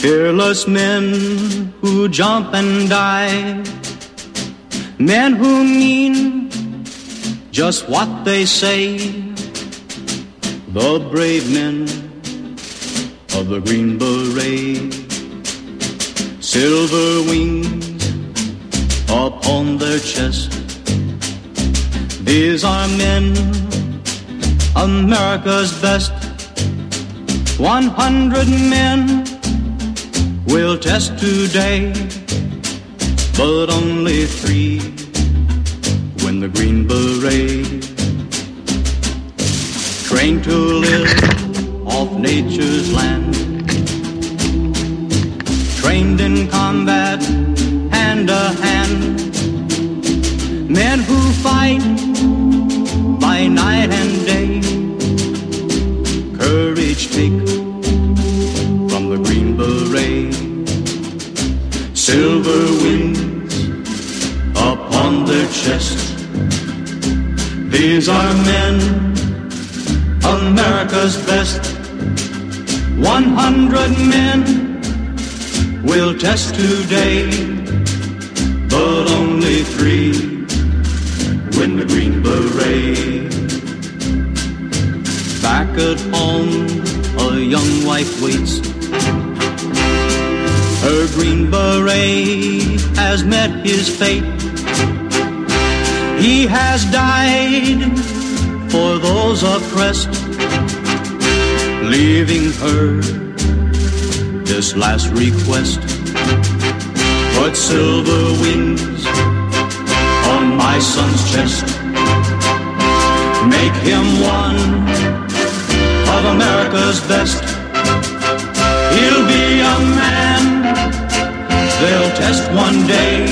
Fearless men who jump and die, men who mean just what they say, the brave men of the Green Beret, silver wings upon their chest. These are men, America's best. 100 men will test today, but only 3 win the Green Beret. Trained to live off nature's land, trained in combat hand to hand, men who fight by night and day, courage take from the Green Beret, silver wings upon their chest. These are men, America's best. 100 men will test today, but only 3 win the Green Beret. Back at home, a young wife waits. Her Green Beret has met his fate. He has died for those oppressed, leaving her this last request. Put silver wings on my son's chest. Make him one of America's best. He'll be a man they'll test one day.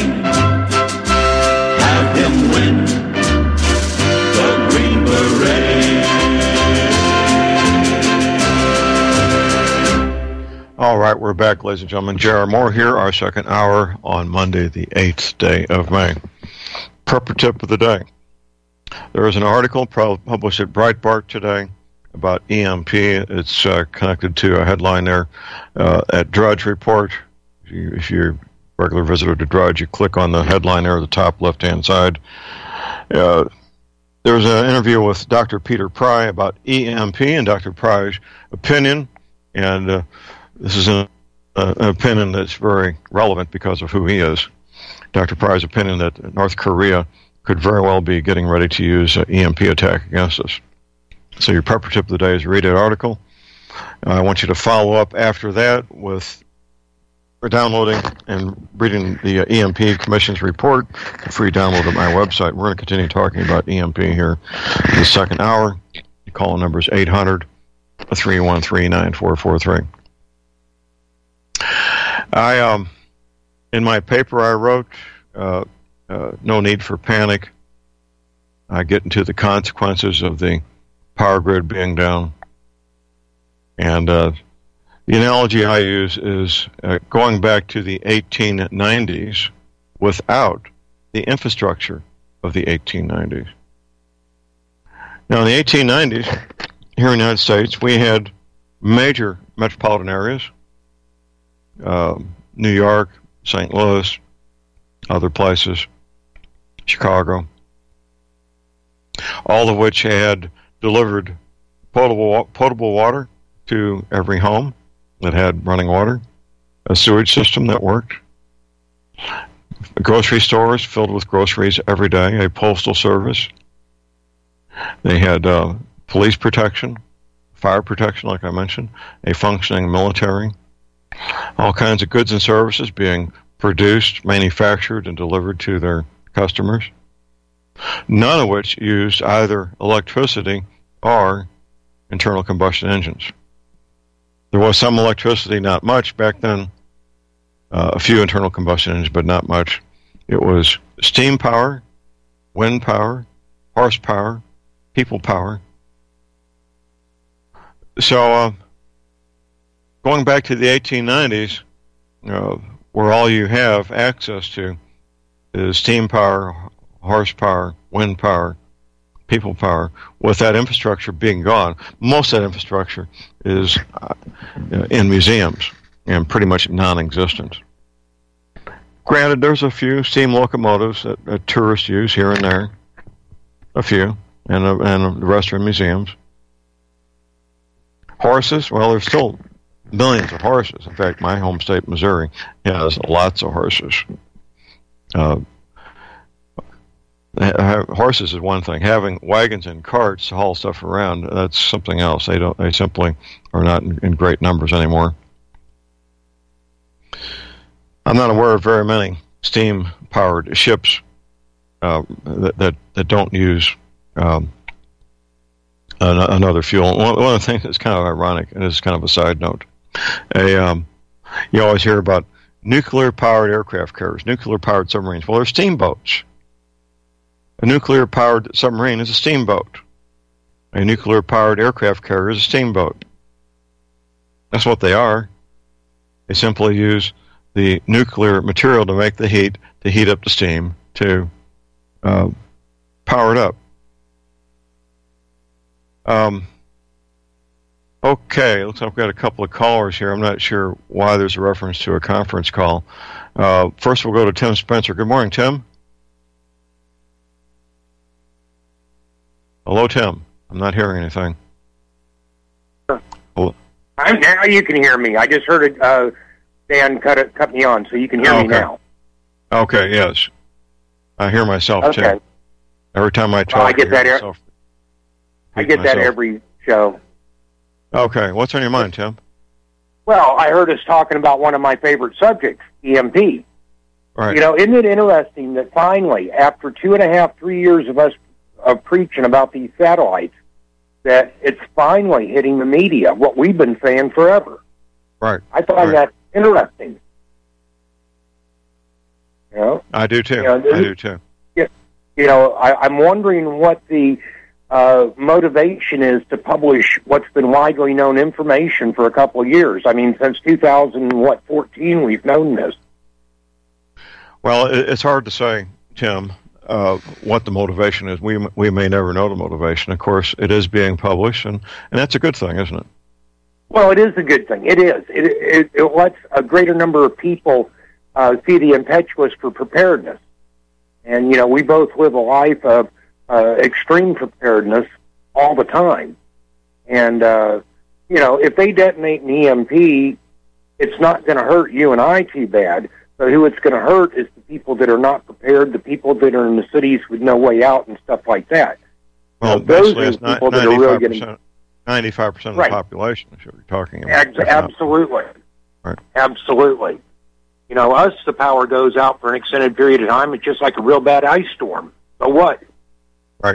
Have him win the Green Beret. All right, we're back, ladies and gentlemen. J.R. Moore here, our second hour on Monday, the 8th day of May. Prepper tip of the day. There is an article published at Breitbart today about EMP. It's connected to a headline there at Drudge Report. If you're a regular visitor to Drudge, you click on the headline there at the top left-hand side. There was an interview with Dr. Peter Pry about EMP and Dr. Pry's opinion, and this is an opinion that's very relevant because of who he is. Dr. Pry's opinion that North Korea could very well be getting ready to use an EMP attack against us. So your prepper tip of the day is read that article. I want you to follow up after that with downloading and reading the EMP Commission's report, a free download at my website. We're going to continue talking about EMP here in the second hour. The call number is 800-313-9443. In my paper I wrote, No Need for Panic. I get into the consequences of the power grid being down. And the analogy I use is going back to the 1890s without the infrastructure of the 1890s. Now, in the 1890s, here in the United States, we had major metropolitan areas, New York, St. Louis, other places, Chicago, all of which had delivered potable water to every home that had running water, a sewage system that worked, grocery stores filled with groceries every day, a postal service. They had police protection, fire protection, like I mentioned, a functioning military, all kinds of goods and services being produced, manufactured, and delivered to their customers, none of which used either electricity or internal combustion engines. There was some electricity, not much back then, a few internal combustion engines, but not much. It was steam power, wind power, horsepower, people power. So going back to the 1890s, where all you have access to is steam power, horsepower, wind power, people power, with that infrastructure being gone, most of that infrastructure is in museums. and pretty much non-existent. Granted, there's a few steam locomotives that tourists use here and there, a few, and the rest are in museums. Horses, well, there's still millions of horses. In fact, my home state, Missouri, has lots of horses. Horses is one thing. Having wagons and carts to haul stuff around, that's something else. They simply are not in great numbers anymore. I'm not aware of very many steam-powered ships that don't use another fuel. One of the things that's kind of ironic, and this is kind of a side note, you always hear about nuclear-powered aircraft carriers, nuclear-powered submarines. Well, they're steamboats. A nuclear-powered submarine is a steamboat. A nuclear-powered aircraft carrier is a steamboat. That's what they are. They simply use the nuclear material to make the heat, to heat up the steam, to power it up. Okay, looks like we've got a couple of callers here. I'm not sure why there's a reference to a conference call. First, we'll go to Tim Spencer. Good morning, Tim. Hello, Tim. I'm not hearing anything. Now you can hear me. I just heard Dan cut me on, so you can hear me now. Okay, yes. I hear myself, Tim. Every time I talk, I get that every show. Okay, what's on your mind, Tim? Well, I heard us talking about one of my favorite subjects, EMP. Right. You know, isn't it interesting that finally, after 2.5, 3 years of us preaching about these satellites, that it's finally hitting the media, what we've been saying forever. Right. I find that interesting. You know? I do too. I do too. You know, I'm wondering what the motivation is to publish what's been widely known information for a couple of years. I mean, since 2014, we've known this. Well, it's hard to say, Tim, what the motivation is. We may never know the motivation. Of course, it is being published, and that's a good thing, isn't it? Well, it is a good thing. It is. It lets a greater number of people see the impetus for preparedness. And, you know, we both live a life of extreme preparedness all the time. And, you know, if they detonate an EMP, it's not going to hurt you and I too bad. So who it's going to hurt is the people that are not prepared, the people that are in the cities with no way out and stuff like that. Well, those are the people that are really getting... 95% of the population is what you're talking about. Absolutely. Right. Absolutely. You know, us, the power goes out for an extended period of time. It's just like a real bad ice storm. So what? Right.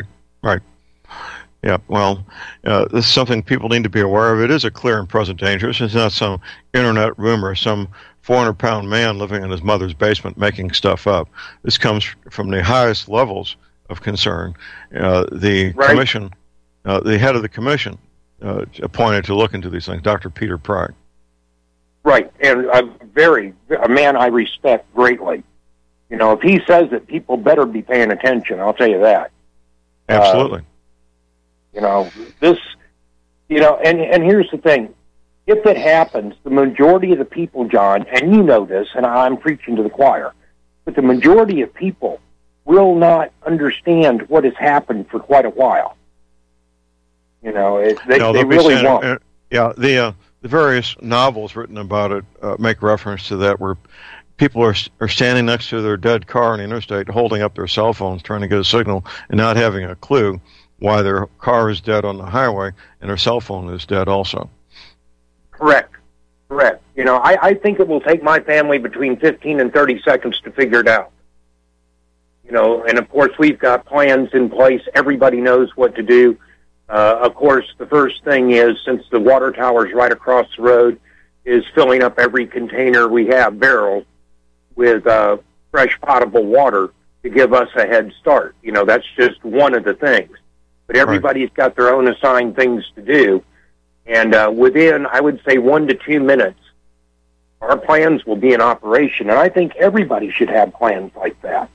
Yeah, well, this is something people need to be aware of. It is a clear and present danger. It's not some internet rumor, some 400-pound man living in his mother's basement making stuff up. This comes from the highest levels of concern. The commission, the head of the commission, appointed to look into these things, Dr. Peter Pry. Right, and a man I respect greatly. You know, if he says it, people better be paying attention, I'll tell you that. Absolutely. You know, this, you know, and here's the thing. If it happens, the majority of the people, John, and you know this, and I'm preaching to the choir, but the majority of people will not understand what has happened for quite a while. You know, they really won't. The various novels written about it make reference to that, where people are standing next to their dead car on the interstate, holding up their cell phones, trying to get a signal, and not having a clue why their car is dead on the highway and their cell phone is dead also. Correct. You know, I think it will take my family between 15 and 30 seconds to figure it out. You know, and of course we've got plans in place. Everybody knows what to do. Of course, the first thing is, since the water tower's right across the road, is filling up every container we have, barrels, with fresh potable water to give us a head start. You know, that's just one of the things. But everybody's got their own assigned things to do. And within, I would say, 1 to 2 minutes, our plans will be in operation. And I think everybody should have plans like that.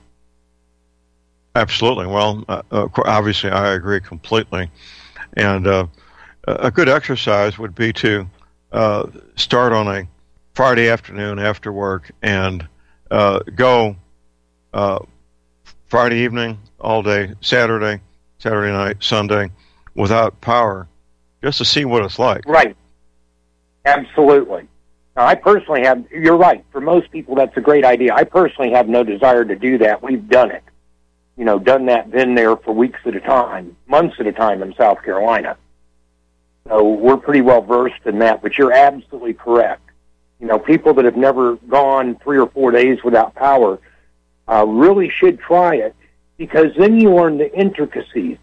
Absolutely. Well, obviously, I agree completely. And a good exercise would be to start on Friday afternoon after work and go Friday evening, all day, Saturday night, Sunday, without power, just to see what it's like. Right. Absolutely. Now, I personally have, you're right, for most people that's a great idea. I personally have no desire to do that. We've done it. Done that, been there for weeks at a time, months at a time in South Carolina. So we're pretty well versed in that, but you're absolutely correct. People that have never gone 3 or 4 days without power really should try it, because then you learn the intricacies.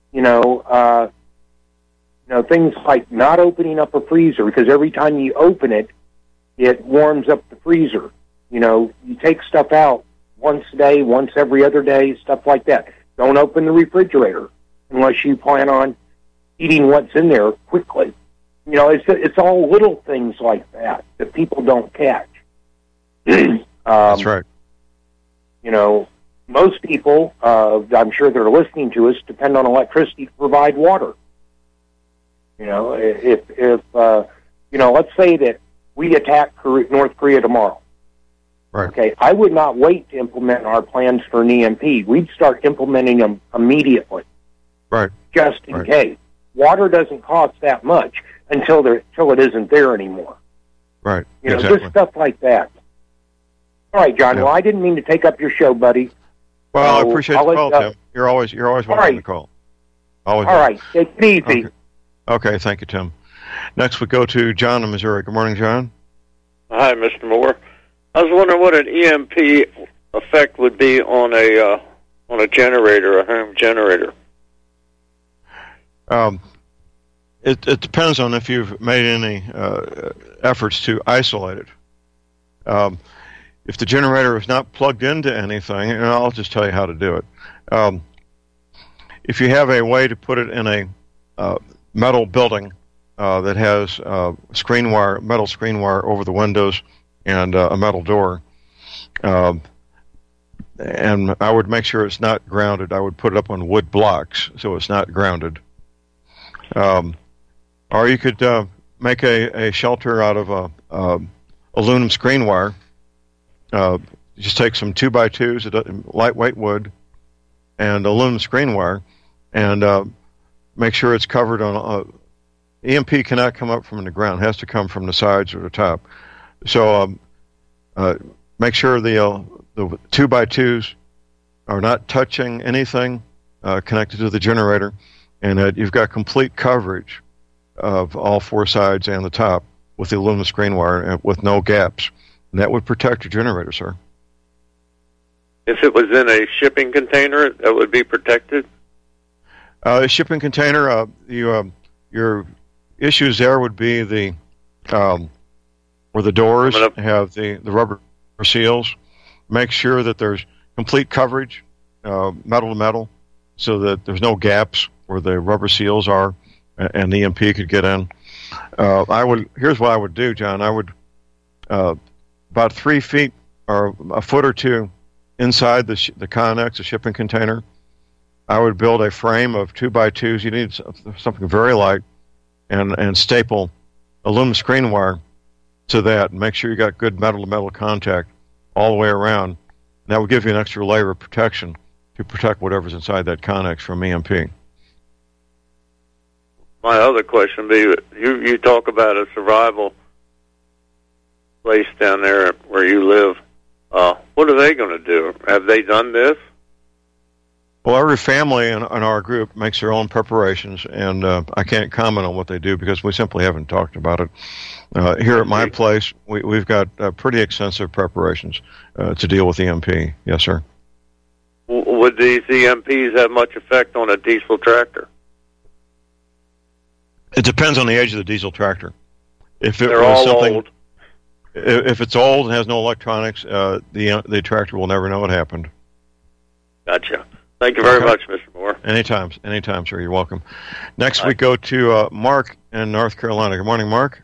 Things like not opening up a freezer, because every time you open it, it warms up the freezer. You take stuff out once a day, once every other day, stuff like that. Don't open the refrigerator unless you plan on eating what's in there quickly. It's all little things like that people don't catch. That's right. Most people, I'm sure they're listening to us, depend on electricity to provide water. If let's say that we attack North Korea tomorrow. Right. Okay, I would not wait to implement our plans for an EMP. We'd start implementing them immediately. Right. Just in case. Water doesn't cost that much until it isn't there anymore. Right. Just stuff like that. All right, John. Yeah. Well, I didn't mean to take up your show, buddy. Well, I appreciate the call, Tim. You're always welcome to call. Always. All right. Take it easy. Okay. Thank you, Tim. Next, we go to John in Missouri. Good morning, John. Hi, Mr. Moore. I was wondering what an EMP effect would be on a generator, a home generator. It depends on if you've made any efforts to isolate it. If the generator is not plugged into anything, and I'll just tell you how to do it. If you have a way to put it in a metal building that has metal screen wire over the windows and a metal door, and I would make sure it's not grounded. I would put it up on wood blocks so it's not grounded. Or you could make a shelter out of aluminum screen wire. Just take some 2x2s, lightweight wood, and aluminum screen wire, and make sure it's covered on. EMP cannot come up from the ground; it has to come from the sides or the top. So make sure the 2x2s are not touching anything connected to the generator, and that you've got complete coverage of all 4 sides and the top with the aluminum screen wire and with no gaps. And that would protect your generator, sir. If it was in a shipping container, that would be protected? A shipping container, your issues there would be where the doors have the rubber seals. Make sure that there's complete coverage, metal to metal, so that there's no gaps where the rubber seals are and the EMP could get in. Here's what I would do, John. I would about 3 feet or a foot or two inside the Connex, the shipping container, I would build a frame of 2x2s. You need something very light, and staple aluminum screen wire to that, and make sure you got good metal-to-metal contact all the way around. And that would give you an extra layer of protection to protect whatever's inside that Connex from EMP. My other question would be, you talk about a survival place down there where you live. What are they going to do? Have they done this? Well, every family in our group makes their own preparations, and I can't comment on what they do because we simply haven't talked about it. Here at my place, we've got pretty extensive preparations to deal with EMP. Yes, sir. Would these EMPs have much effect on a diesel tractor? It depends on the age of the diesel tractor. If They're all old. If it's old and has no electronics, the tractor will never know what happened. Gotcha. Thank you very much, Mr. Moore. Anytime, sir. You're welcome. Next, we go to Mark in North Carolina. Good morning, Mark.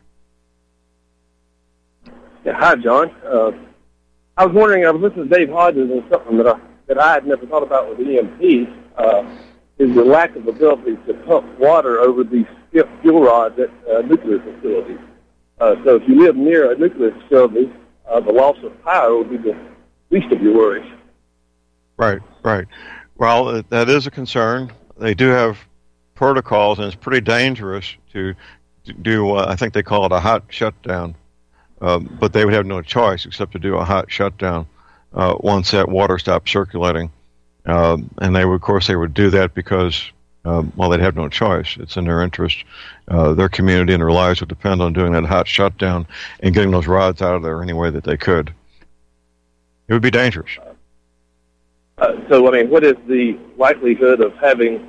Yeah, hi, John. I was wondering, I was listening to Dave Hodges and something that I had never thought about with EMPs is the lack of ability to pump water over these fuel rods at nuclear facilities. So if you live near a nuclear facility, the loss of power will be the least of your worries. Right. Well, that is a concern. They do have protocols, and it's pretty dangerous to do, I think they call it a hot shutdown, but they would have no choice except to do a hot shutdown once that water stopped circulating. And they would, of course, they would do that because, they'd have no choice. It's in their interest. Their community and their lives would depend on doing that hot shutdown and getting those rods out of there any way that they could. It would be dangerous. What is the likelihood of having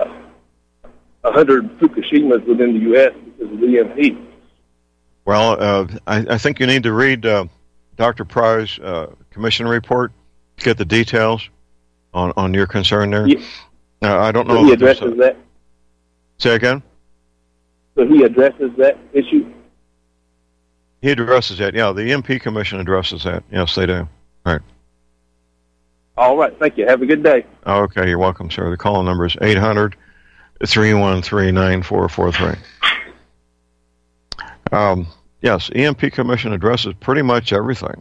100 Fukushimas within the U.S. because of the EMP? Well, I think you need to read Dr. Pry's commission report to get the details on your concern there. Yeah. I don't know. So he addresses that? Say again? So he addresses that issue? He addresses that, yeah. The EMP Commission addresses that. Yes, they do. Right. All right. Thank you. Have a good day. Okay, you're welcome, sir. The call number is 800-313-9443. Yes, EMP Commission addresses pretty much everything.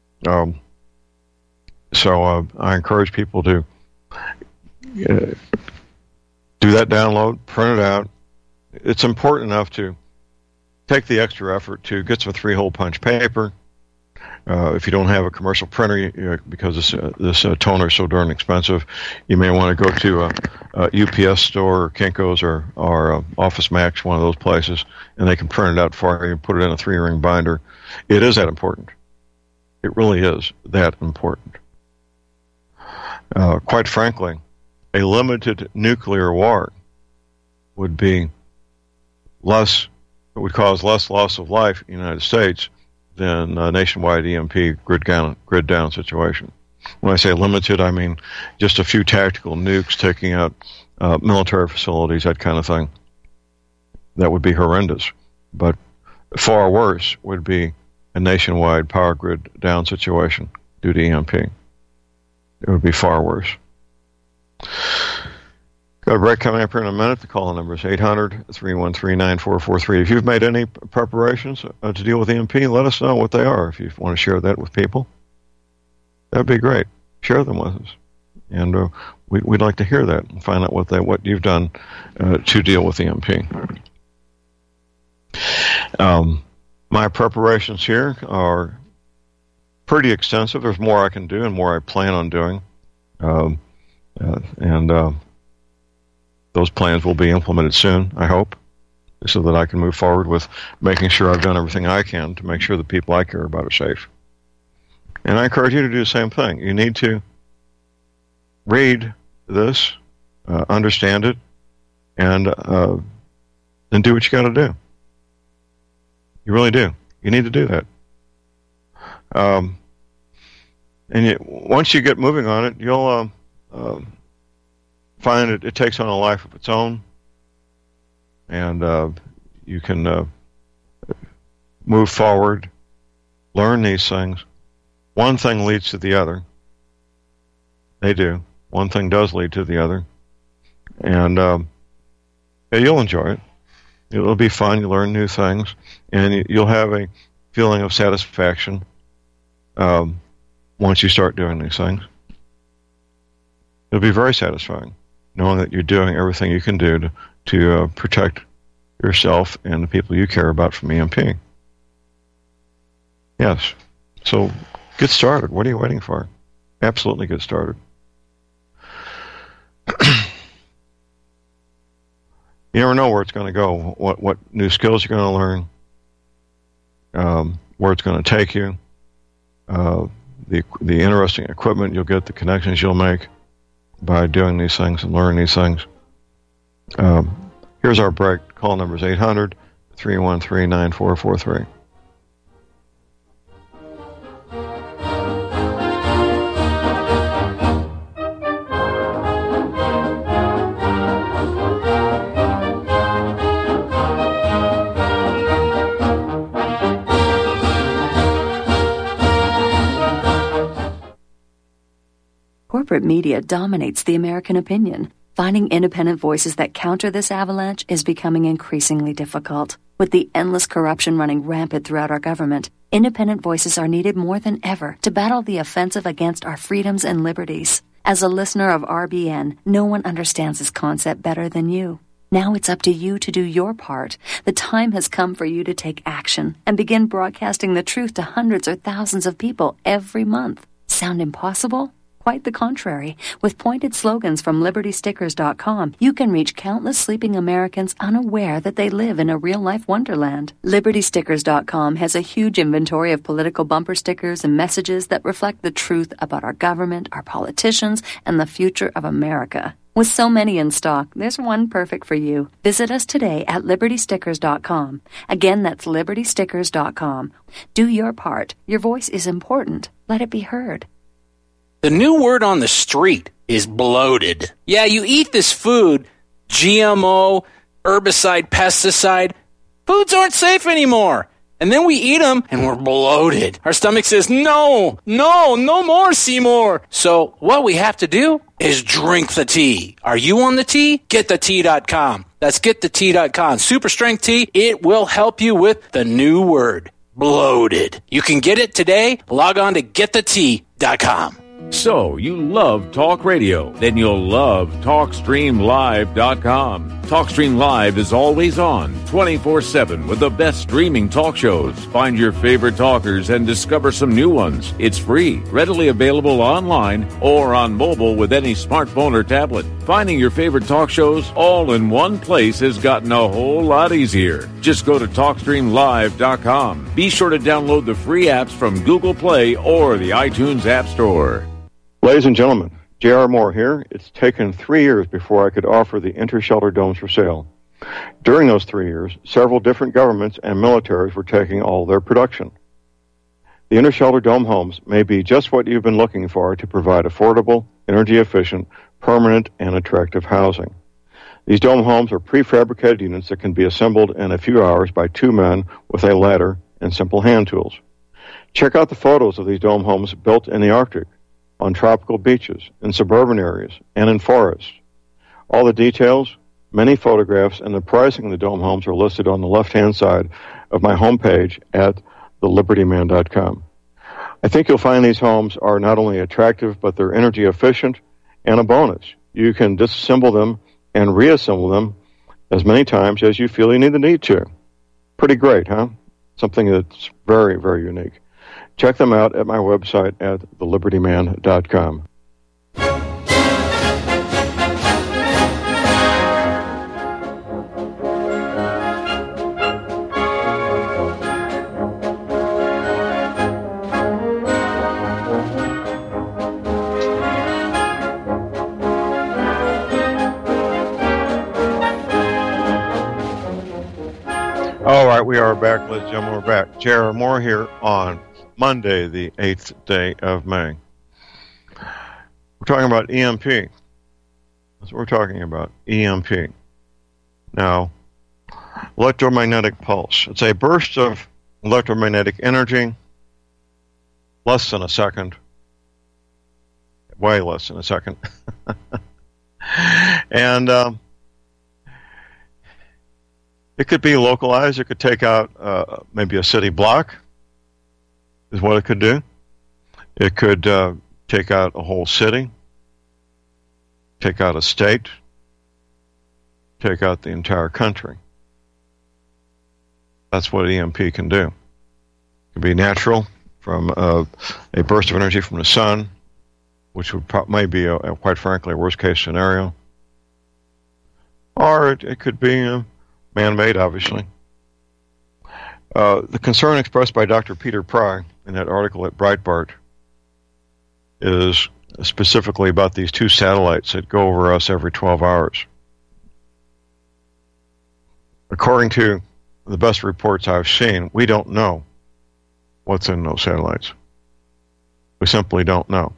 So I encourage people to do that download, print it out. It's important enough to take the extra effort to get some 3-hole punch paper. If you don't have a commercial printer, because this toner is so darn expensive, you may want to go to a UPS store or Kinko's or Office Max, one of those places, and they can print it out for you and put it in a 3-ring binder. It is that important. It really is that important. Quite frankly, a limited nuclear war would cause less loss of life in the United States than a nationwide EMP grid down situation. When I say limited, I mean just a few tactical nukes taking out military facilities, that kind of thing. That would be horrendous. But far worse would be a nationwide power grid down situation due to EMP. It would be far worse. Got a break coming up here in a minute. The call number is 800-313-9443. If you've made any preparations to deal with EMP, let us know what they are. If you want to share that with people, that'd be great. Share them with us. And we'd like to hear that and find out what you've done to deal with EMP. My preparations here are pretty extensive. There's more I can do and more I plan on doing. Those plans will be implemented soon, I hope, so that I can move forward with making sure I've done everything I can to make sure the people I care about are safe. And I encourage you to do the same thing. You need to read this, understand it, and then do what you got to do. You really do. You need to do that. Once you get moving on it, you'll find it takes on a life of its own, and you can move forward, learn these things. One thing leads to the other. They do. One thing does lead to the other. And you'll enjoy it. It'll be fun. You'll learn new things, and you'll have a feeling of satisfaction once you start doing these things. It'll be very satisfying, knowing that you're doing everything you can do to protect yourself and the people you care about from EMP. Yes. So get started. What are you waiting for? Absolutely get started. You never know where it's going to go, what new skills you're going to learn, where it's going to take you, the interesting equipment you'll get, the connections you'll make by doing these things and learning these things. Here's our break. Call number is 800-313-9443. Corporate media dominates the American opinion. Finding independent voices that counter this avalanche is becoming increasingly difficult. With the endless corruption running rampant throughout our government, independent voices are needed more than ever to battle the offensive against our freedoms and liberties. As a listener of RBN, no one understands this concept better than you. Now it's up to you to do your part. The time has come for you to take action and begin broadcasting the truth to hundreds or thousands of people every month. Sound impossible? Quite the contrary. With pointed slogans from LibertyStickers.com, you can reach countless sleeping Americans unaware that they live in a real-life wonderland. LibertyStickers.com has a huge inventory of political bumper stickers and messages that reflect the truth about our government, our politicians, and the future of America. With so many in stock, there's one perfect for you. Visit us today at LibertyStickers.com. Again, that's LibertyStickers.com. Do your part. Your voice is important. Let it be heard. The new word on the street is bloated. Yeah, you eat this food, GMO, herbicide, pesticide. Foods aren't safe anymore. And then we eat them and we're bloated. Our stomach says, no more, Seymour. So what we have to do is drink the tea. Are you on the tea? GetTheTea.com. That's GetTheTea.com. Super strength tea. It will help you with the new word, bloated. You can get it today. Log on to GetTheTea.com. So, you love talk radio? Then you'll love TalkStreamLive.com. TalkStream Live is always on, 24/7, with the best streaming talk shows. Find your favorite talkers and discover some new ones. It's free, readily available online or on mobile with any smartphone or tablet. Finding your favorite talk shows all in one place has gotten a whole lot easier. Just go to TalkStreamLive.com. Be sure to download the free apps from Google Play or the iTunes App Store. Ladies and gentlemen, J.R. Moore here. It's taken 3 years before I could offer the Intershelter domes for sale. During those 3 years, several different governments and militaries were taking all their production. The Intershelter dome homes may be just what you've been looking for to provide affordable, energy-efficient, permanent, and attractive housing. These dome homes are prefabricated units that can be assembled in a few hours by 2 men with a ladder and simple hand tools. Check out the photos of these dome homes built in the Arctic, on tropical beaches, in suburban areas, and in forests. All the details, many photographs, and the pricing of the dome homes are listed on the left-hand side of my homepage at thelibertyman.com. I think you'll find these homes are not only attractive, but they're energy efficient, and a bonus. You can disassemble them and reassemble them as many times as you feel you need to. Pretty great, huh? Something that's very, very unique. Check them out at my website at thelibertyman.com. All right, we are back, ladies and gentlemen. We're back. J.R. Moore here on Monday, the 8th day of May. We're talking about EMP. That's what we're talking about, EMP. Now, electromagnetic pulse. It's a burst of electromagnetic energy, less than a second, way less than a second. And it could be localized. It could take out maybe a city block, is what it could do. It could take out a whole city, take out a state, take out the entire country. That's what EMP can do. It can be natural, from a burst of energy from the sun, which would may be, quite frankly, a worst-case scenario. Or it could be man-made, obviously. The concern expressed by Dr. Peter Pry in that article at Breitbart is specifically about these 2 satellites that go over us every 12 hours. According to the best reports I've seen, we don't know what's in those satellites. We simply don't know.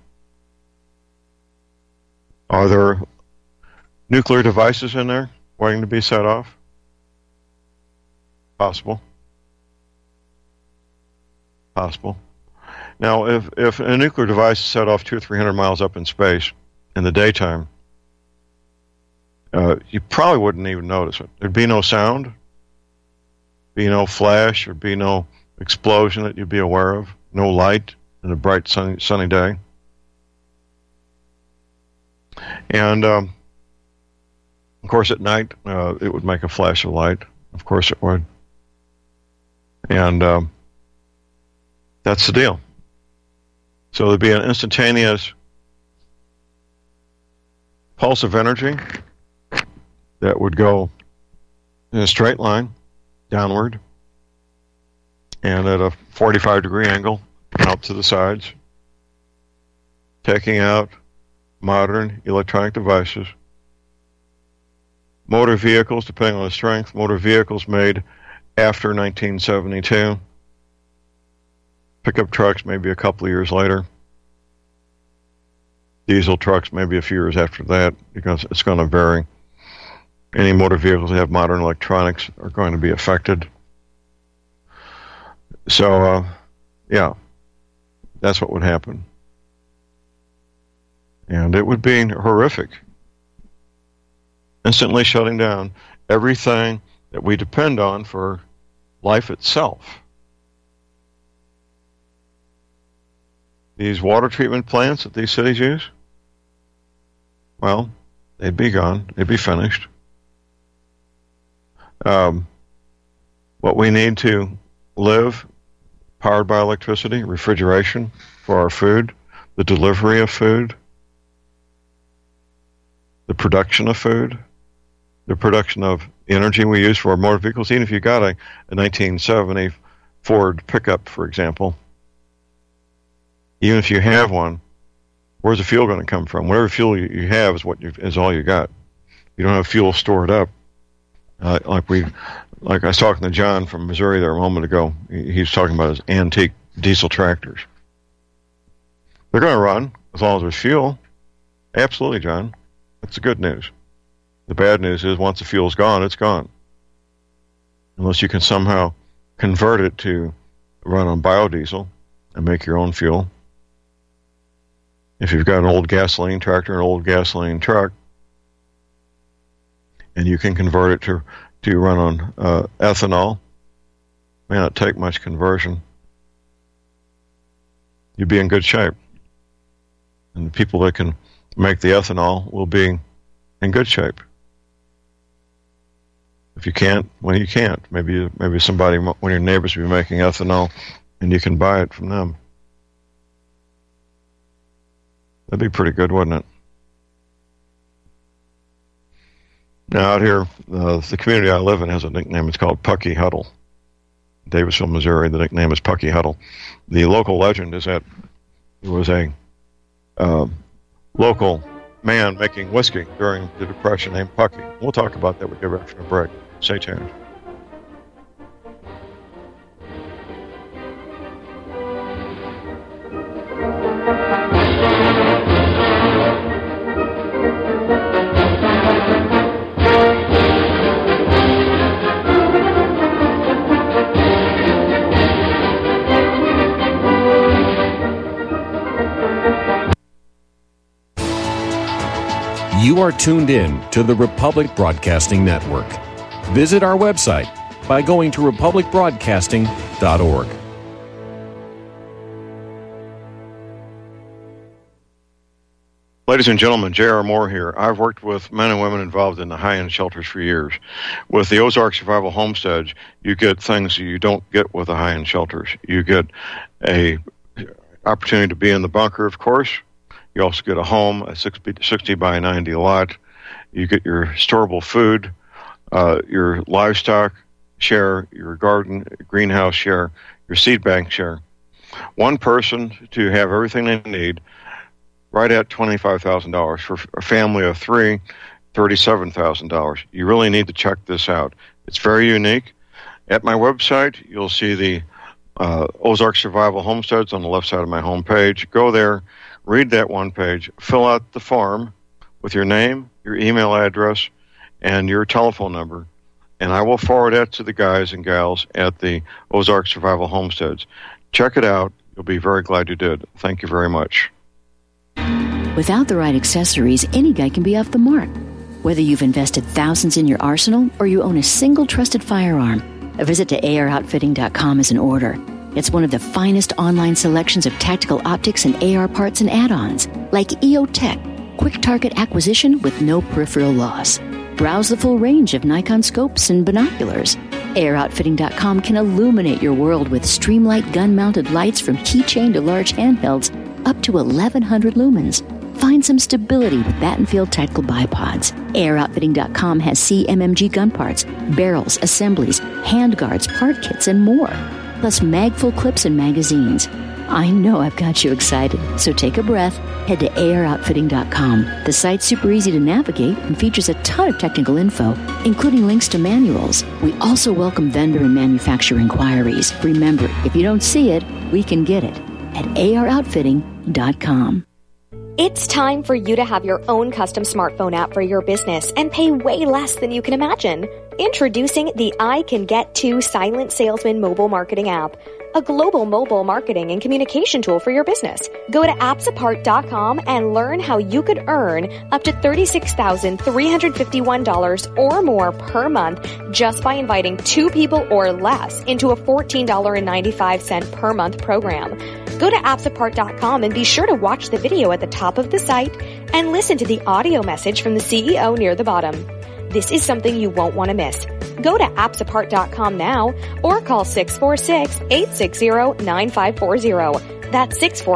Are there nuclear devices in there waiting to be set off? Possible. Now, if a nuclear device is set off 200 or 300 miles up in space in the daytime, you probably wouldn't even notice it. There'd be no sound. be no flash or be no explosion that you'd be aware of, no light in a bright sunny day. And, of course, at night, it would make a flash of light. Of course it would. And that's the deal. So there'd be an instantaneous pulse of energy that would go in a straight line downward and at a 45-degree angle out to the sides, taking out modern electronic devices, motor vehicles, depending on the strength, motor vehicles made after 1972, pickup trucks maybe a couple of years later, diesel trucks maybe a few years after that, because it's going to vary. Any motor vehicles that have modern electronics are going to be affected. So, yeah, that's what would happen. And it would be horrific. Instantly shutting down everything that we depend on for life itself. These water treatment plants that these cities use, well, they'd be gone. They'd be finished. What we need to live, powered by electricity, refrigeration for our food, the delivery of food, the production of food, the production of energy we use for our motor vehicles. Even if you got a 1970 Ford pickup, for example, even if you have one, where's the fuel going to come from? Whatever fuel you have is all you got. You don't have fuel stored up. Like I was talking to John from Missouri there a moment ago. He was talking about his antique diesel tractors. They're going to run as long as there's fuel. Absolutely, John. That's the good news. The bad news is once the fuel's gone, it's gone. Unless you can somehow convert it to run on biodiesel and make your own fuel. If you've got an old gasoline tractor, an old gasoline truck, and you can convert it to run on ethanol, may not take much conversion, you'd be in good shape. And the people that can make the ethanol will be in good shape. If you can't, well, you can't. Maybe somebody, one of your neighbors will be making ethanol, and you can buy it from them. That'd be pretty good, wouldn't it? Now, out here, the community I live in has a nickname. It's called Pucky Huddle. Davisville, Missouri, the nickname is Pucky Huddle. The local legend is that there was a local man making whiskey during the Depression named Pucky. We'll talk about that with the direction of break. Stay tuned. You are tuned in to the Republic Broadcasting Network. Visit our website by going to republicbroadcasting.org. Ladies and gentlemen, J.R. Moore here. I've worked with men and women involved in the high-end shelters for years. With the Ozark Survival Homestead, you get things you don't get with the high-end shelters. You get a opportunity to be in the bunker, of course. You also get a home, a 60 by 90 lot. You get your storable food, your livestock share, your garden, greenhouse share, your seed bank share. One person to have everything they need, right at $25,000. For a family of three, $37,000. You really need to check this out. It's very unique. At my website, you'll see the Ozark Survival Homesteads on the left side of my homepage. Go there. Read that one page, fill out the form with your name, your email address, and your telephone number, and I will forward that to the guys and gals at the Ozark Survival Homesteads. Check it out. You'll be very glad you did. Thank you very much. Without the right accessories, any guy can be off the mark. Whether you've invested thousands in your arsenal or you own a single trusted firearm, A visit to AROutfitting.com is in order. It's one of the finest online selections of tactical optics and AR parts and add-ons, like EOTech, quick target acquisition with no peripheral loss. Browse the full range of Nikon scopes and binoculars. AROutfitting.com can illuminate your world with Streamlight gun-mounted lights from keychain to large handhelds up to 1,100 lumens. Find some stability with Battenfield tactical bipods. AROutfitting.com has CMMG gun parts, barrels, assemblies, handguards, part kits, and more. Plus magful clips and magazines. I know I've got you excited, so take a breath. Head to AROutfitting.com. The site's super easy to navigate and features a ton of technical info, including links to manuals. We also welcome vendor and manufacturer inquiries. Remember, if you don't see it, we can get it at AROutfitting.com. It's time for you to have your own custom smartphone app for your business and pay way less than you can imagine. Introducing the I Can Get To Silent Salesman mobile marketing app, a global mobile marketing and communication tool for your business. Go to appsapart.com and learn how you could earn up to $36,351 or more per month just by inviting 2 people or less into a $14.95 per month program. Go to appsapart.com and be sure to watch the video at the top of the site and listen to the audio message from the CEO near the bottom. This is something you won't want to miss. Go to appsapart.com now or call 646-860-9540. That's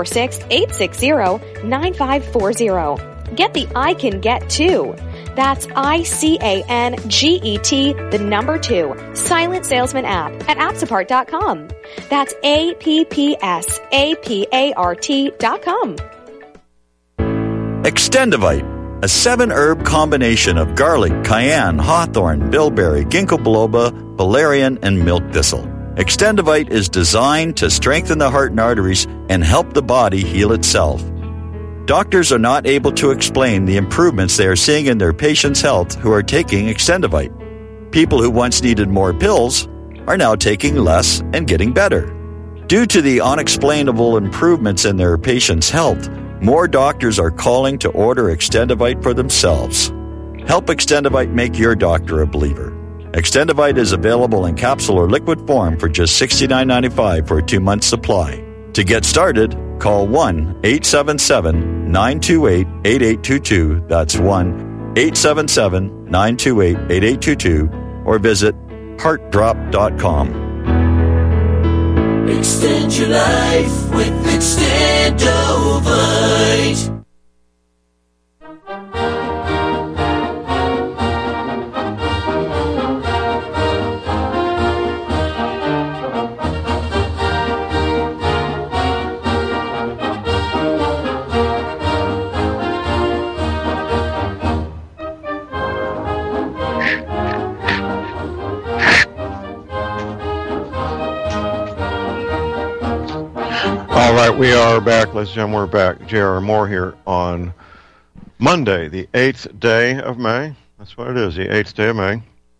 646-860-9540. Get the I Can Get To. That's ICANGET, the number 2, Silent Salesman app at appsapart.com. That's APPSAPART.com. Extendivite, a 7-herb combination of garlic, cayenne, hawthorn, bilberry, ginkgo biloba, valerian, and milk thistle. Extendivite is designed to strengthen the heart and arteries and help the body heal itself. Doctors are not able to explain the improvements they are seeing in their patients' health who are taking Extendivite. People who once needed more pills are now taking less and getting better. Due to the unexplainable improvements in their patients' health, more doctors are calling to order Extendivite for themselves. Help Extendivite make your doctor a believer. Extendivite is available in capsule or liquid form for just $69.95 for a 2-month supply. To get started, call 1-877-928-8822. That's 1-877-928-8822. Or visit heartdrop.com. Extend your life with Extendovite. All right, we are back, ladies and gentlemen. We're back. J.R. Moore here on Monday, the 8th day of May. That's what it is, the 8th day of May.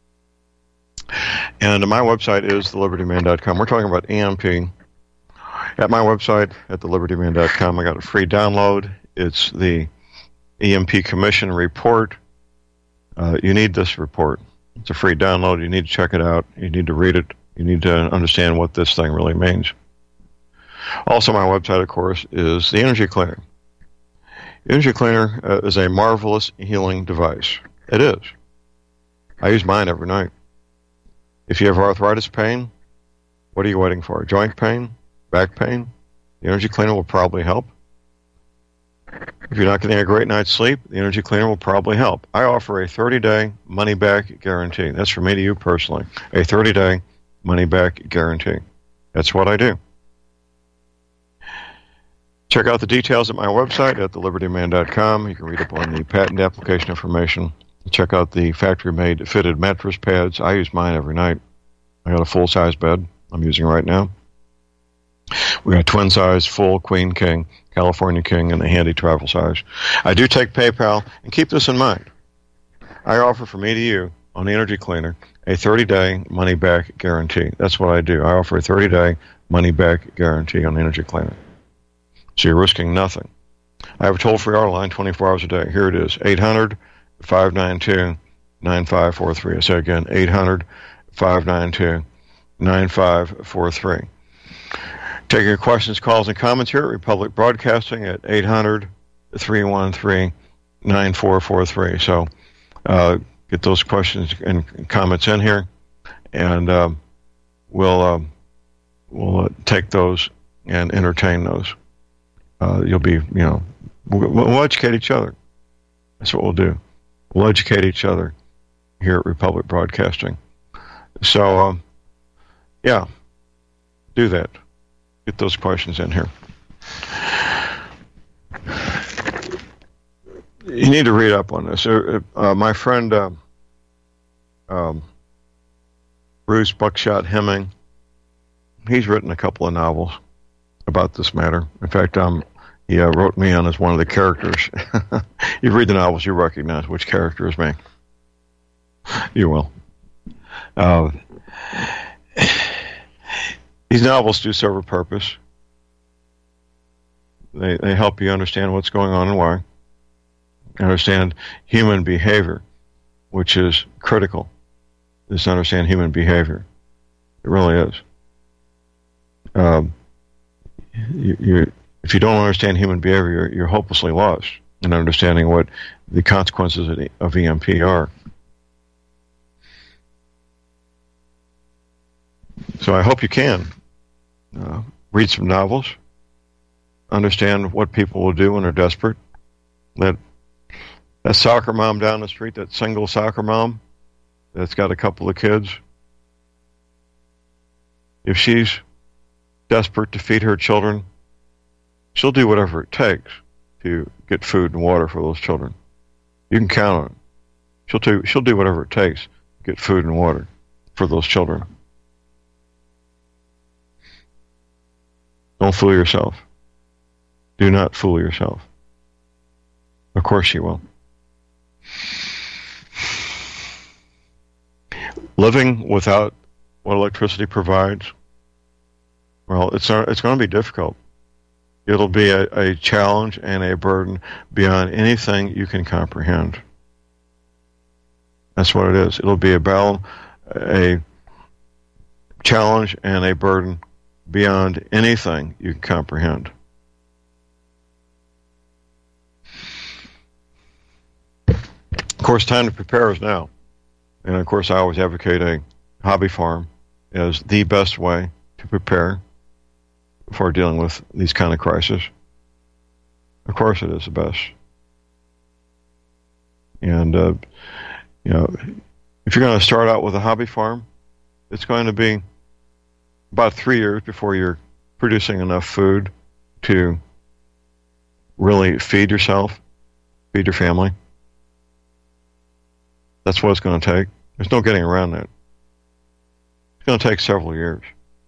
And my website is thelibertyman.com. We're talking about EMP. At my website, at thelibertyman.com, I got a free download. It's the EMP Commission report. You need this report. It's a free download. You need to check it out. You need to read it. You need to understand what this thing really means. Also, my website, of course, is the Energy Cleaner. The Energy Cleaner is a marvelous healing device. It is. I use mine every night. If you have arthritis pain, what are you waiting for? Joint pain? Back pain? The Energy Cleaner will probably help. If you're not getting a great night's sleep, the Energy Cleaner will probably help. I offer a 30-day money-back guarantee. That's from me to you personally. A 30-day money-back guarantee. That's what I do. Check out the details at my website at thelibertyman.com. You can read up on the patent application information. Check out the factory-made fitted mattress pads. I use mine every night. I got a full-size bed I'm using right now. We got twin-size, full, queen, king, California king, and the handy travel size. I do take PayPal, and keep this in mind. I offer from me to you on the Energy Cleaner a 30-day money-back guarantee. That's what I do. I offer a 30-day money-back guarantee on the Energy Cleaner. So you're risking nothing. I have a toll-free R line 24 hours a day. Here it is, 800-592-9543. I say again, 800-592-9543. 800-313-9543. Taking your questions, calls, and comments here at Republic Broadcasting at 800-313-9443. So get those questions and comments in here, and we'll take those and entertain those. You'll be, we'll educate each other. That's what we'll do. We'll educate each other here at Republic Broadcasting. So, do that. Get those questions in here. You need to read up on this. My friend Bruce Buckshot Hemming, he's written a couple of novels about this matter. In fact, he wrote me on as one of the characters. You read the novels, you recognize which character is me. You will. These novels do serve a purpose. They help you understand what's going on and why. Understand human behavior, which is critical. Is to understand human behavior. It really is. If you don't understand human behavior, you're hopelessly lost in understanding what the consequences of EMP are. So I hope you can read some novels, understand what people will do when they're desperate. That soccer mom down the street, that single soccer mom that's got a couple of kids, if she's desperate to feed her children, she'll do whatever it takes to get food and water for those children. You can count on it. She'll do whatever it takes to get food and water for those children. Don't fool yourself. Do not fool yourself. Of course she will. Living without what electricity provides, well, it's going to be difficult. It'll be a challenge and a burden beyond anything you can comprehend. That's what it is. It'll be a challenge and a burden beyond anything you can comprehend. Of course, time to prepare is now. And of course, I always advocate a hobby farm as the best way to prepare for dealing with these kind of crises. Of course, it is the best. And, if you're going to start out with a hobby farm, it's going to be about 3 years before you're producing enough food to really feed yourself, feed your family. That's what it's going to take. There's no getting around that. It's going to take several years.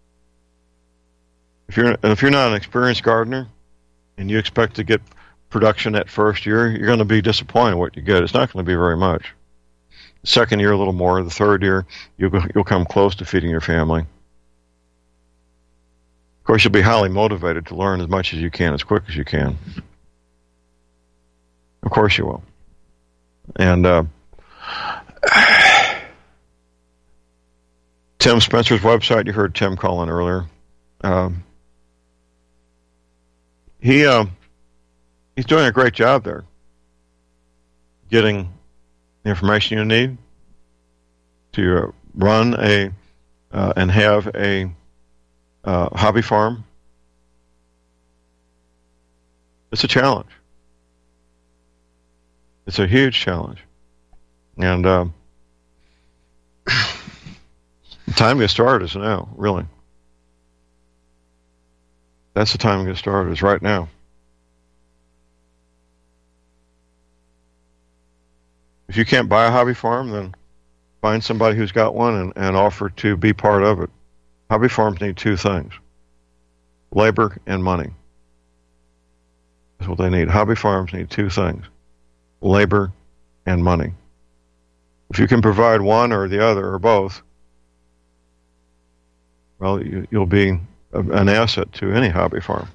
If you're not an experienced gardener and you expect to get production that first year, you're going to be disappointed what you get. It's not going to be very much. The second year, a little more. The third year, you'll come close to feeding your family. Of course, you'll be highly motivated to learn as much as you can, as quick as you can. Of course you will. And Tim Spencer's website, you heard Tim calling earlier. He's doing a great job there, getting the information you need to run and have a hobby farm. It's a challenge. It's a huge challenge, and the time to get started is now. Really, that's the time to get started. Is right now. If you can't buy a hobby farm, then find somebody who's got one and offer to be part of it. Hobby farms need two things: labor and money. That's what they need. Hobby farms need two things: labor and money. If you can provide one or the other or both, well, you'll be an asset to any hobby farm.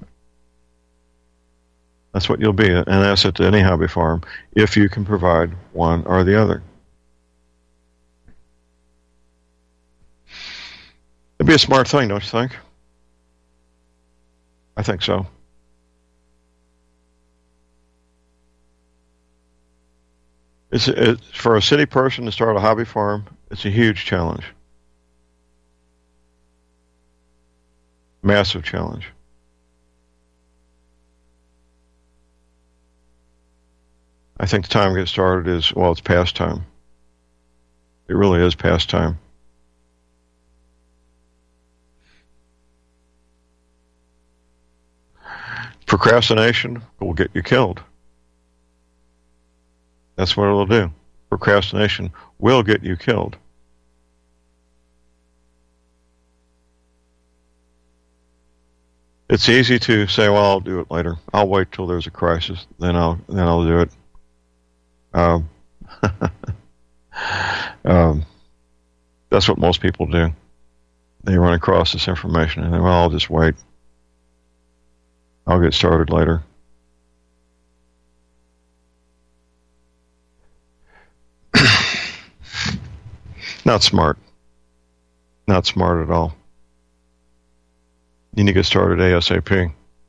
That's what you'll be, an asset to any hobby farm, if you can provide one or the other. It'd be a smart thing, don't you think? I think so. It's for a city person to start a hobby farm, it's a huge challenge. Massive challenge. I think the time to get started is, well, it's past time. It really is past time. Procrastination will get you killed. That's what it'll do. Procrastination will get you killed. It's easy to say, well, I'll do it later. I'll wait till there's a crisis, then I'll do it. That's what most people do. They run across this information and they, well, I'll just wait. I'll get started later. Not smart. Not smart at all. You need to get started ASAP.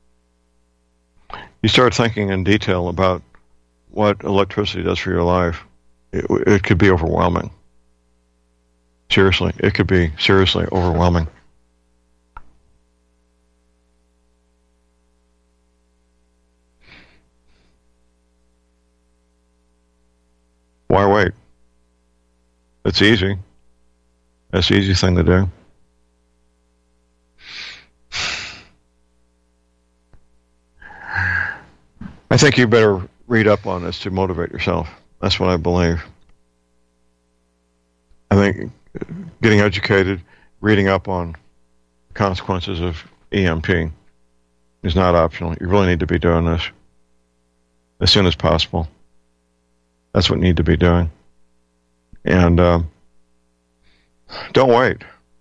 You start thinking in detail about what electricity does for your life. It could be overwhelming. Seriously, it could be seriously overwhelming. Why wait? It's easy. That's the easy thing to do. I think you better read up on this to motivate yourself. That's what I believe. I think getting educated, reading up on consequences of EMP is not optional. You really need to be doing this as soon as possible. That's what you need to be doing. And don't wait.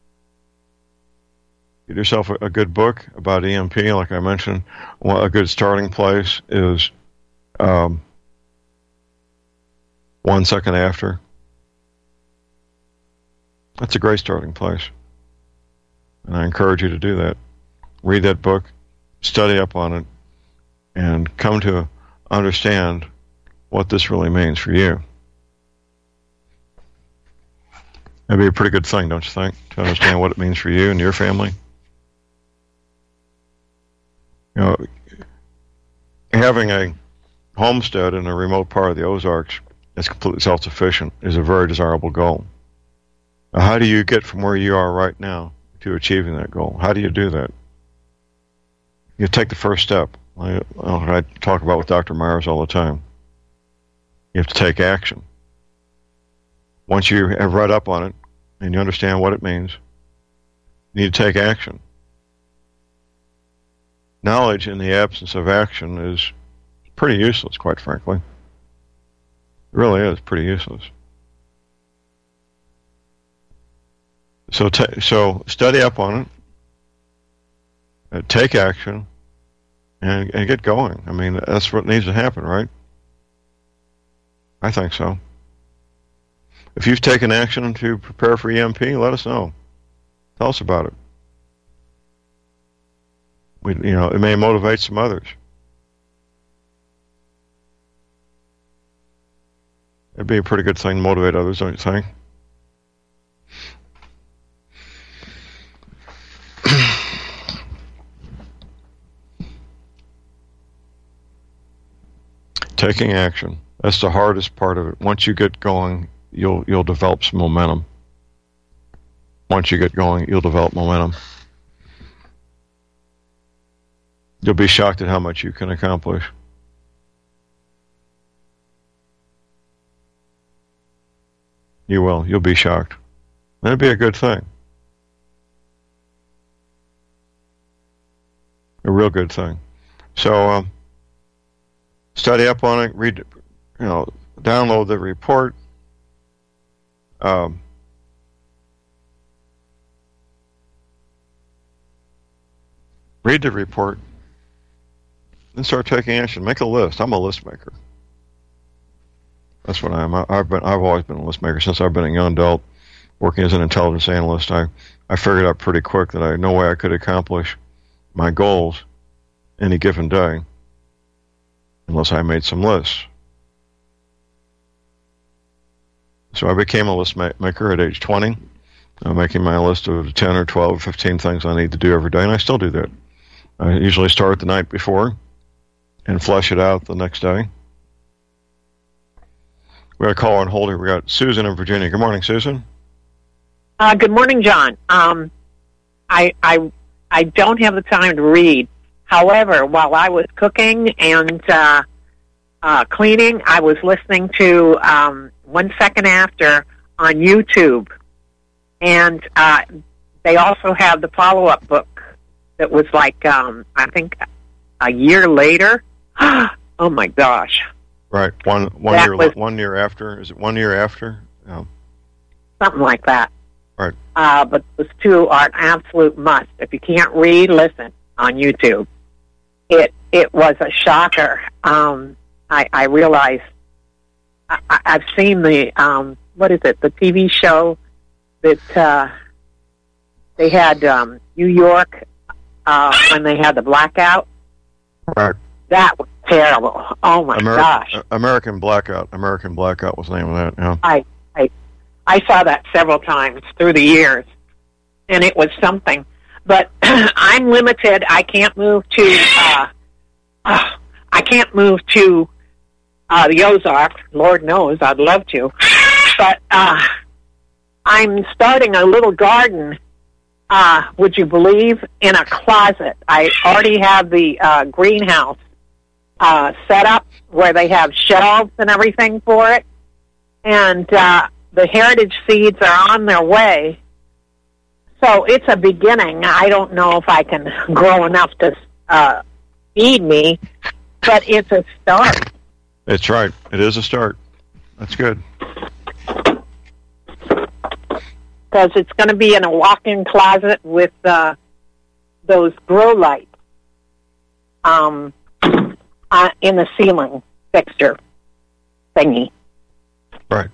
Get yourself a good book about EMP, like I mentioned. A good starting place is 1 second after. That's a great starting place. And I encourage you to do that. Read that book, study up on it, and come to understand what this really means for you. That'd be a pretty good thing, don't you think? To understand what it means for you and your family. You know, having a homestead in a remote part of the Ozarks that's completely self-sufficient is a very desirable goal. Now, how do you get from where you are right now to achieving that goal? How do you do that? You take the first step. I talk about with Dr. Myers all the time. You have to take action. Once you have read up on it and you understand what it means, you need to take action. Knowledge in the absence of action is pretty useless, quite frankly. It really is pretty useless. So study up on it, take action, and get going. I mean, that's what needs to happen, right? I think so. If you've taken action to prepare for EMP, let us know. Tell us about it. It may motivate some others. It'd be a pretty good thing to motivate others, don't you think? Taking action. That's the hardest part of it. Once you get going, you'll develop some momentum. Once you get going, you'll develop momentum. You'll be shocked at how much you can accomplish. You will. You'll be shocked. That'd be a good thing. A real good thing. So, study up on it. Read, download the report. Read the report. Then start taking action. Make a list. I'm a list maker. That's what I am. I've always been a list maker since I've been a young adult, working as an intelligence analyst, I figured out pretty quick that I had no way I could accomplish my goals any given day unless I made some lists. So I became a list maker at age 20, making my list of 10 or 12 or 15 things I need to do every day, and I still do that. I usually start the night before and flesh it out the next day. We got a caller on hold here. We got Susan in Virginia. Good morning, Susan. Good morning, John. I don't have the time to read. However, while I was cooking and cleaning, I was listening to 1 Second After on YouTube. And they also have the follow-up book that was like, I think, a year later. Oh, my gosh. Right. One year after. Is it 1 year after? No. Something like that. Right. But those two are an absolute must. If you can't read, listen on YouTube. It was a shocker. I realized I've seen the the TV show that they had New York when they had the blackout. Right. That was terrible. Oh my gosh. American Blackout. American Blackout was the name of that. Yeah. I saw that several times through the years, and it was something. But I'm limited. I can't move to the Ozarks. Lord knows I'd love to, but I'm starting a little garden. Would you believe, in a closet? I already have the greenhouse set up where they have shelves and everything for it, and the heritage seeds are on their way. So it's a beginning. I don't know if I can grow enough to feed me, but it's a start. It's right. It is a start. That's good. Because it's going to be in a walk-in closet with those grow lights in the ceiling fixture thingy. Right.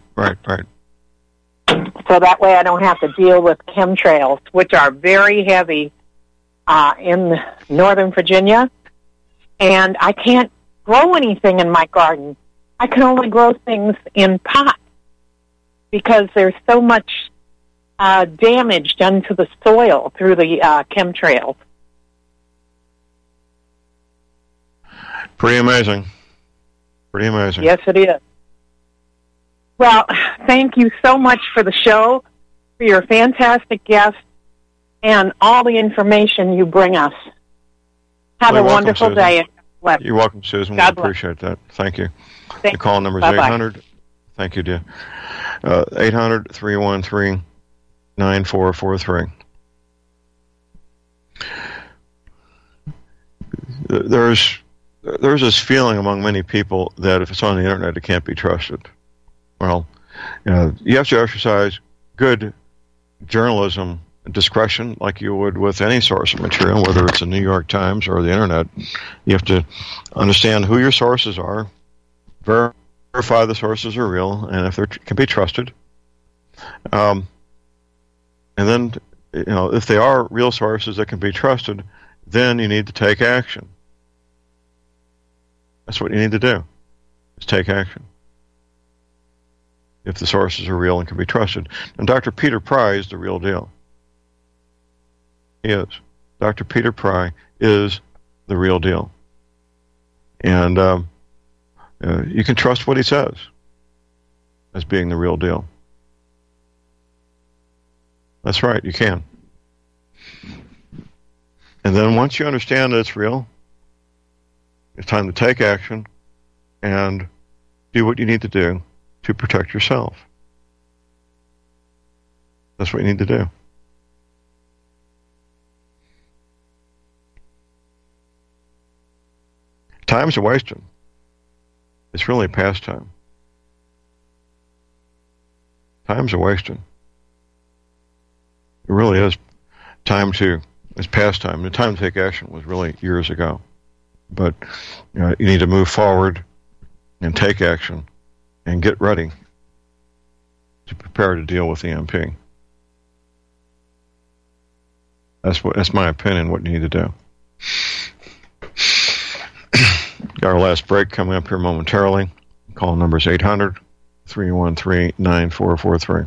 So that way I don't have to deal with chemtrails, which are very heavy in Northern Virginia. And I can't grow anything in my garden. I can only grow things in pots because there's so much damage done to the soil through the chemtrails. Pretty amazing. Yes, it is. Well, thank you so much for the show, for your fantastic guests, and all the information you bring us. Have a wonderful day. You're welcome, Susan. We appreciate that. Thank you. The call number is 800. Thank you, dear. 800-313-9443. There's this feeling among many people that if it's on the internet, it can't be trusted. Well, you have to exercise good journalism discretion like you would with any source of material, whether it's the New York Times or the internet. You have to understand who your sources are, verify the sources are real, and if they can be trusted. And then, if they are real sources that can be trusted, then you need to take action. That's what you need to do, is take action. If the sources are real and can be trusted. And Dr. Peter Pry is the real deal. He is. Dr. Peter Pry is the real deal. And you can trust what he says as being the real deal. That's right, you can. And then once you understand that it's real, it's time to take action and do what you need to do to protect yourself. That's what you need to do. Time's a wasting. It's really pastime. Time's a wasting. It really is. It's pastime. The time to take action was really years ago. But you need to move forward and take action and get ready to prepare to deal with EMP. That's my opinion, what you need to do. Got our last break coming up here momentarily. Call numbers 800-313-9443.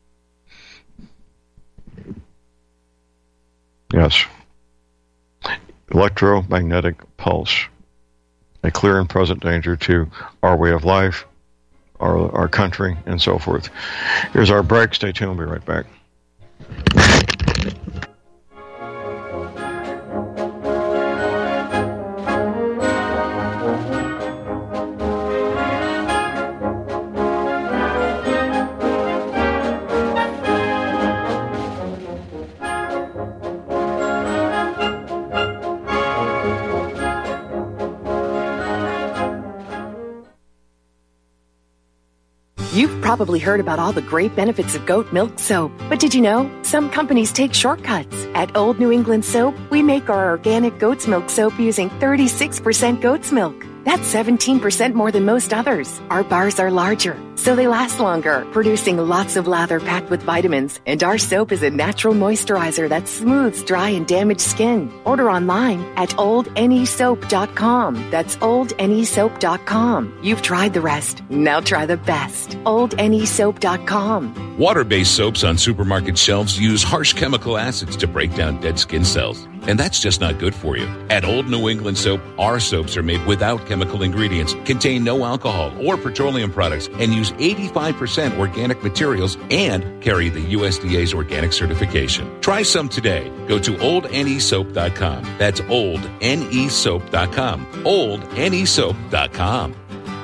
Yes. Electromagnetic pulse. A clear and present danger to our way of life, our country, and so forth. Here's our break. Stay tuned. We'll be right back. You've probably heard about all the great benefits of goat milk soap, but did you know some companies take shortcuts? At Old New England Soap, we make our organic goat's milk soap using 36% goat's milk. That's 17% more than most others. Our bars are larger, so they last longer, producing lots of lather packed with vitamins. And our soap is a natural moisturizer that smooths dry and damaged skin. Order online at oldnesoap.com. That's oldnesoap.com. You've tried the rest. Now try the best. oldnesoap.com. Water-based soaps on supermarket shelves use harsh chemical acids to break down dead skin cells. And that's just not good for you. At Old New England Soap, our soaps are made without chemical ingredients, contain no alcohol or petroleum products, and use 85% organic materials and carry the USDA's organic certification. Try some today. Go to oldnesoap.com. That's oldnesoap.com. oldnesoap.com.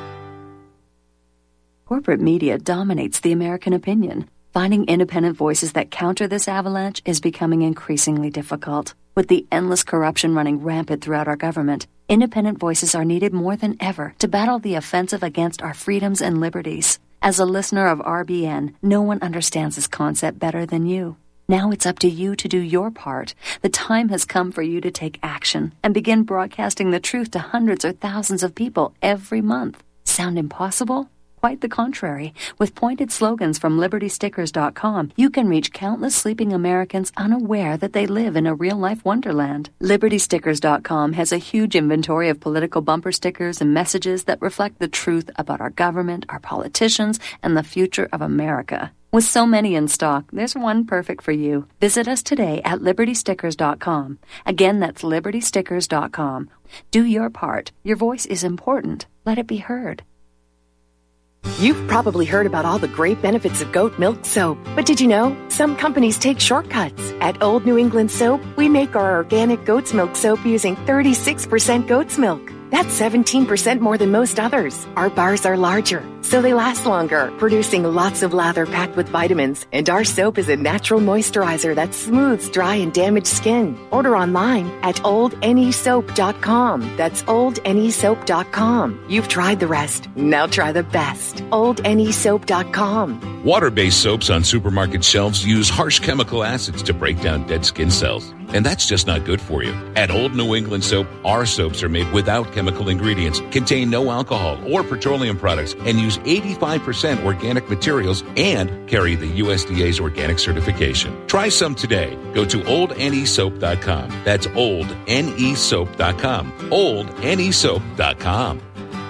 Corporate media dominates the American opinion. Finding independent voices that counter this avalanche is becoming increasingly difficult. With the endless corruption running rampant throughout our government, independent voices are needed more than ever to battle the offensive against our freedoms and liberties. As a listener of RBN, no one understands this concept better than you. Now it's up to you to do your part. The time has come for you to take action and begin broadcasting the truth to hundreds or thousands of people every month. Sound impossible? Quite the contrary. With pointed slogans from LibertyStickers.com, you can reach countless sleeping Americans unaware that they live in a real-life wonderland. LibertyStickers.com has a huge inventory of political bumper stickers and messages that reflect the truth about our government, our politicians, and the future of America. With so many in stock, there's one perfect for you. Visit us today at LibertyStickers.com. Again, that's LibertyStickers.com. Do your part. Your voice is important. Let it be heard. You've probably heard about all the great benefits of goat milk soap, but did you know some companies take shortcuts? At Old New England Soap, we make our organic goat's milk soap using 36% goat's milk. That's 17% more than most others. Our bars are larger, so they last longer, producing lots of lather packed with vitamins. And our soap is a natural moisturizer that smooths dry and damaged skin. Order online at oldnesoap.com. That's oldnesoap.com. You've tried the rest. Now try the best. oldnesoap.com. Water-based soaps on supermarket shelves use harsh chemical acids to break down dead skin cells. And that's just not good for you. At Old New England Soap, our soaps are made without chemical ingredients, contain no alcohol or petroleum products, and use 85% organic materials and carry the USDA's organic certification. Try some today. Go to oldnesoap.com. That's oldnesoap.com. oldnesoap.com.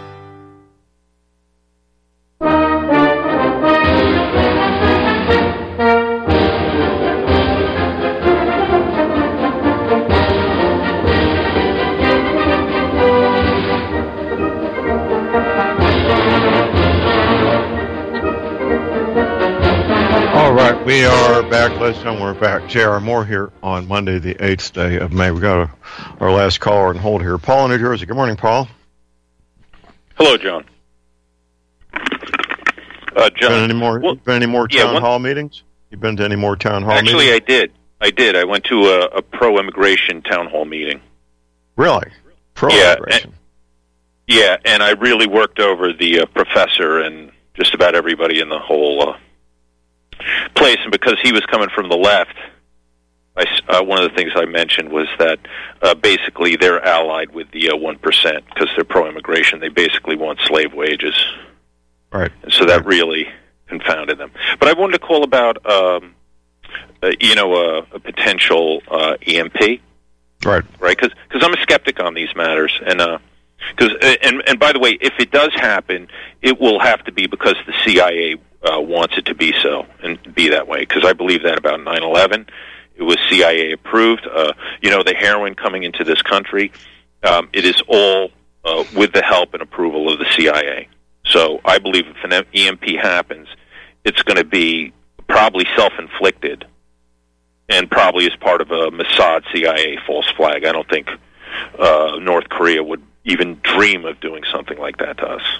We are back, ladies and gentlemen. We're back. J.R. Moore here on Monday, the 8th day of May. We got our last caller on hold here. Paul in New Jersey. Good morning, Paul. Hello, John. John. Been any more town hall meetings? You been to any more town hall meetings? Actually, I did. I went to a pro-immigration town hall meeting. Really? Pro-immigration? And I really worked over the professor and just about everybody in the whole place, and because he was coming from the left, one of the things I mentioned was that basically they're allied with the 1% because they're pro-immigration. They basically want slave wages. Right. And so that really confounded them. But I wanted to call about a potential EMP. Right. Right. Because I'm a skeptic on these matters, and by the way, if it does happen, it will have to be because the CIA wants it to be so and be that way. Because I believe that about 9/11, it was CIA approved. The heroin coming into this country, it is all with the help and approval of the CIA. So I believe if an EMP happens, it's going to be probably self-inflicted and probably as part of a Mossad CIA false flag. I don't think North Korea would even dream of doing something like that to us.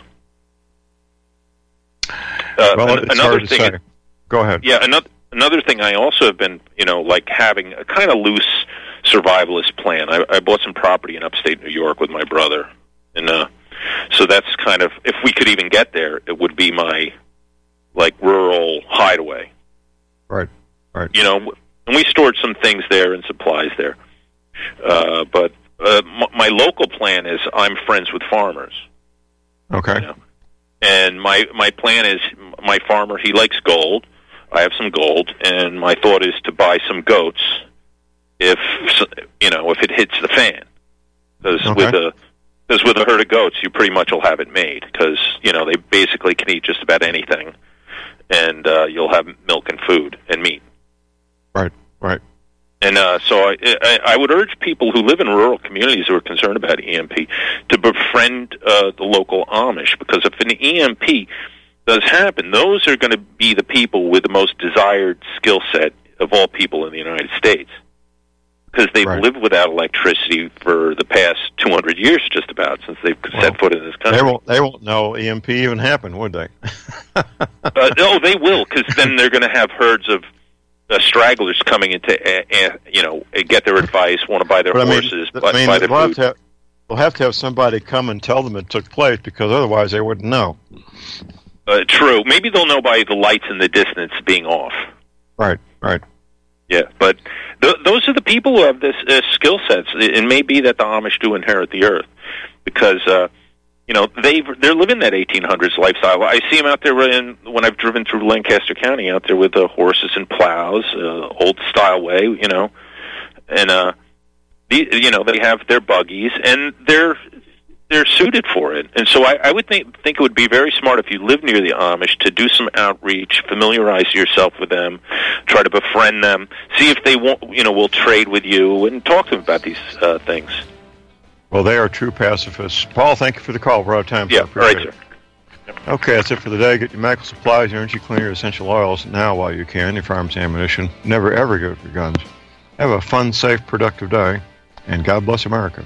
Another thing. Go ahead. Yeah, another thing I also have been, having a kind of loose survivalist plan. I bought some property in upstate New York with my brother, and so that's kind of, if we could even get there, it would be my rural hideaway. Right. And we stored some things there and supplies there. But my local plan is I'm friends with farmers. Okay. And my plan is my farmer, he likes gold. I have some gold, and my thought is to buy some goats if it hits the fan. Because with a herd of goats, you pretty much will have it made because, they basically can eat just about anything, and you'll have milk and food and meat. Right. And so I would urge people who live in rural communities who are concerned about EMP to befriend the local Amish, because if an EMP does happen, those are going to be the people with the most desired skill set of all people in the United States, because they've lived without electricity for the past 200 years, just about, since they've set foot in this country. They won't know EMP even happened, would they? No, they will, because then they're going to have herds of stragglers coming in to, get their advice, want to buy their horses, buy their food. They'll have to have somebody come and tell them it took place, because otherwise they wouldn't know. True. Maybe they'll know by the lights in the distance being off. Right. Yeah, but those are the people who have this skill sets. It may be that the Amish do inherit the earth, because they're living that 1800s lifestyle. I see them out there when I've driven through Lancaster County, out there with the horses and plows, old style way, and they have their buggies, and they're suited for it. And so I would think it would be very smart if you live near the Amish to do some outreach, familiarize yourself with them, try to befriend them, see if they will trade with you, and talk to them about these things. Well, they are true pacifists. Paul, thank you for the call. We're out of time. Yeah, all right, sir. Okay, that's it for the day. Get your medical supplies, your energy cleaner, essential oils now while you can, your firearms ammunition. Never, ever give up your guns. Have a fun, safe, productive day, and God bless America.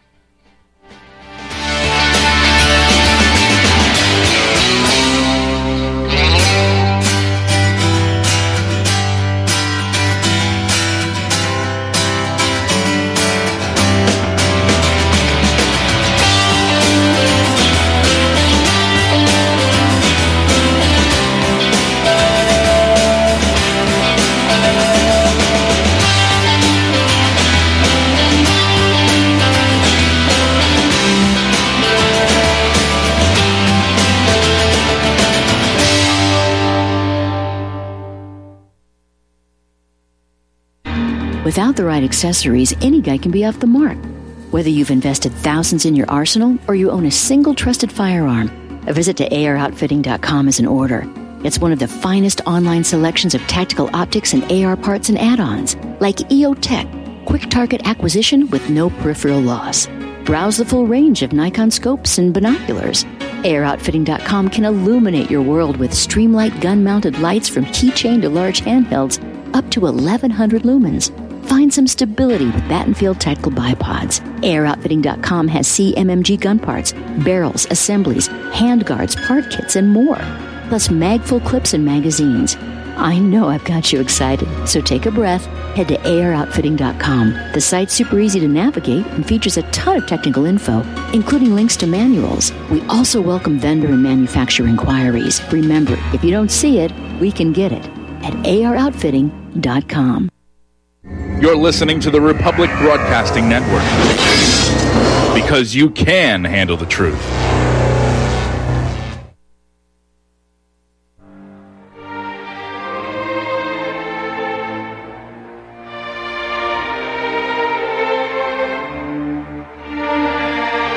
Without the right accessories, any guy can be off the mark. Whether you've invested thousands in your arsenal or you own a single trusted firearm, a visit to AROutfitting.com is in order. It's one of the finest online selections of tactical optics and AR parts and add-ons, like EOTech, quick target acquisition with no peripheral loss. Browse the full range of Nikon scopes and binoculars. AROutfitting.com can illuminate your world with Streamlight gun-mounted lights from keychain to large handhelds, up to 1,100 lumens. Find some stability with Battenfield Tactical Bipods. AROutfitting.com has CMMG gun parts, barrels, assemblies, handguards, part kits, and more. Plus mag-full clips and magazines. I know I've got you excited, so take a breath. Head to AROutfitting.com. The site's super easy to navigate and features a ton of technical info, including links to manuals. We also welcome vendor and manufacturer inquiries. Remember, if you don't see it, we can get it at AROutfitting.com. You're listening to the Republic Broadcasting Network, because you can handle the truth.